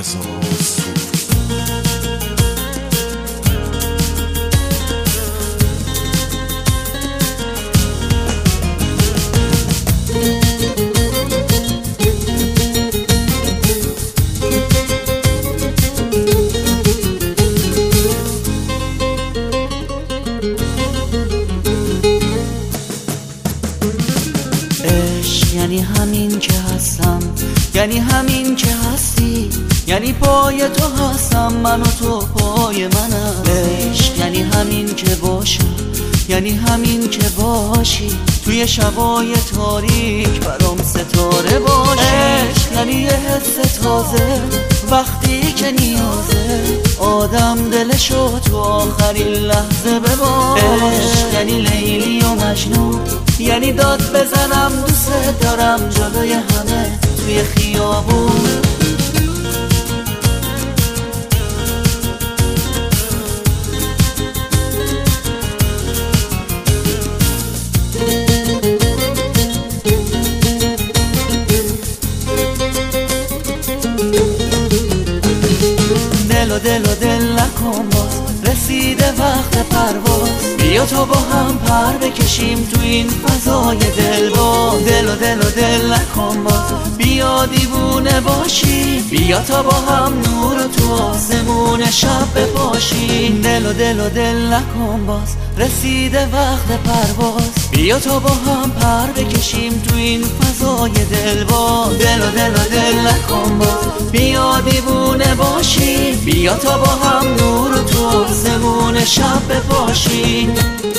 رضا صوفی. یعنی همین که هستم، یعنی همین که هستی، یعنی پای تو هستم من و تو پای منم. عشق یعنی همین که باشم، یعنی همین که باشی توی شبای تاریک برام ستاره باشی. عشق یعنی یه حس تازه وقتی که نیازه آدم دلشو تو آخرین لحظه بباشه. عشق یعنی لیلی و مجنون، یعنی داد بزنم دوست دارم جلوی همه توی خیابون. دل و دل نکن باز، رسیده وقت پرواز، بیا تا با هم پر بکشیم تو این فضای دلواز. دل و دل نکن باز، بیا دیوونه باشی، بیا تا با هم نور و تو آسمون شب بپاشیم. دل و دل نکن باز، رسیده وقت پرواز، بیا تا با هم پر بکشیم تو این فضای دلواز. دل و دل نکن باز، بیا دیوونه باشی، بیا تا با هم نور و تو آسمون شب بپاشیم.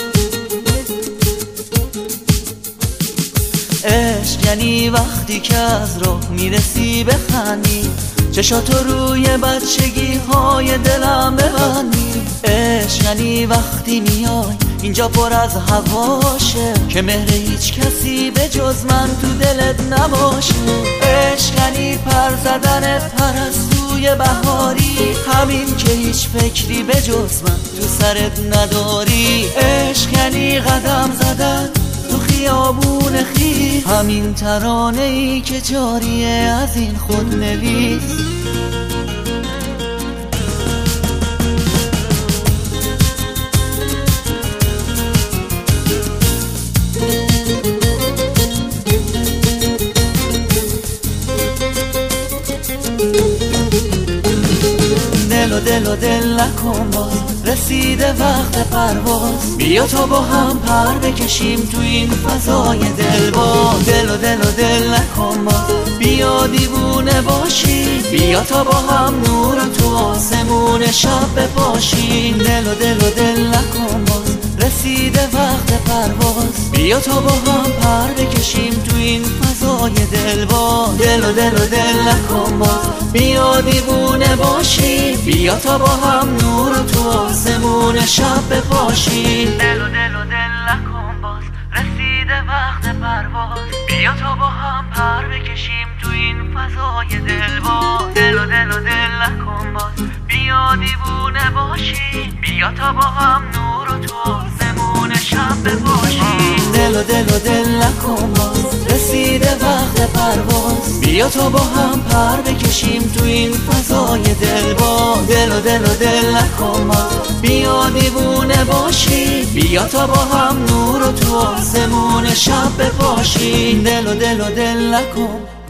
عشق یعنی وقتی که از راه میرسی بخندی، چشاتو روی بچگی های دلم ببندی. عشق یعنی وقتی میای اینجا پر از هواشه که مهر هیچ کسی به جز من تو دلت نباشه. عشق یعنی پر زدن پرستوی بهاری، همین که هیچ فکری به جز من تو سرت نداری. عشق یعنی قدم زدن تو خیابون خیس، همین ترانه‌ای که جاریه از این خودنویس. دل و دل نکن باز، رسیده وقت پرواز، بیا تا با هم پر بکشیم تو این فضای دلواز. دل و دل نکن باز، بیا دیوونه باشی، بیا تا با هم نور تو آسمون شب بپاشیم. دل و دل نکن باز، رسیده وقت پرواز، بیا تا با هم پر بکشیم تو این فضای دلواز. دل و دل نکن باز، بیا دیوونه باشی، بیا تا با هم نور تو آسمون شب بپاشیم. دل و دل نکن باز، رسیده وقت پرواز، بیا تا با هم پر بکشیم تو این فضای دلواز. دل و دل نکن باز، بیا دیوونه باشی، بیا تا با هم نور تو آسمون شب بپاشیم. دل و دل نکن باز، رسیده وقت پرواز، بیا تا با هم پر بکشیم تو این فضای دلواز. دل و دل نکن باز، بیا دیوونه باشی، بیا تا با هم نور تو آسمون شب بپاشیم. دل و دل نکن